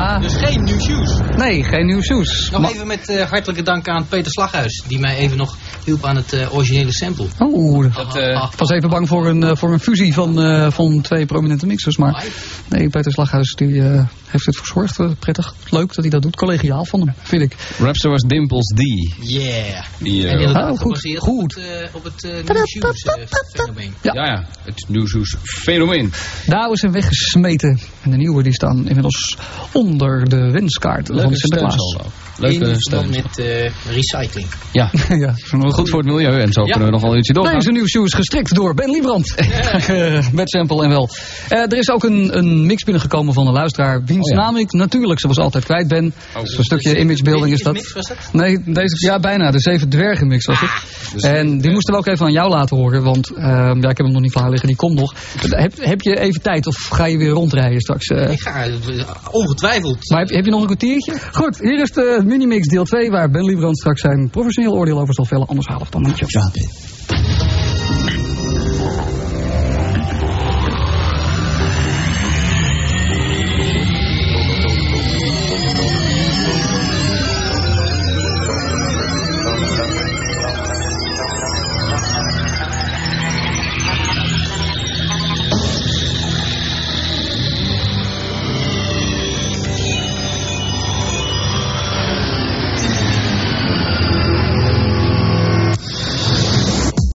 Ja. Dus geen nieuw shoes. Nee, geen nieuw shoes. Nog even met hartelijke dank aan Peter Slaghuis. Die mij even nog hielp aan het originele sample. Ik was even bang voor een fusie van twee prominente mixers. Maar nee, Peter Slaghuis die, heeft het verzorgd. Prettig, leuk dat hij dat doet. Collegiaal van hem, vind ik. Rapster was Dimples D. Yeah. Die, en inderdaad goed. Op het New Shoes fenomeen. Ja, het New Shoes fenomeen. De oude zijn weggesmeten. En de nieuwe die staan inmiddels onder de wenskaart van Sinterklaas. Leuke steun. Met recycling. Ja, ja, goed voor het milieu. En zo kunnen we nog wel ietsje doorgaan. Deze nieuwe shoes gestrikt door Ben Liebrand. Met sample en wel. Er is ook een mix binnengekomen van een luisteraar. Wiens naam ik natuurlijk zoals altijd kwijt ben. Dus een stukje imagebuilding is dat. Mix was dat? Nee, deze, bijna. De 7 dwergen mix was het. En die moesten we ook even aan jou laten horen. Want ik heb hem nog niet klaar liggen. Die komt nog. Heb je even tijd of ga je weer rondrijden straks? Ik ga ongetwijfeld. Maar heb je nog een kwartiertje? Goed, hier is de Minimix deel 2, waar Ben Liebrand straks zijn professioneel oordeel over zal vellen. Anders haal ik dan niet.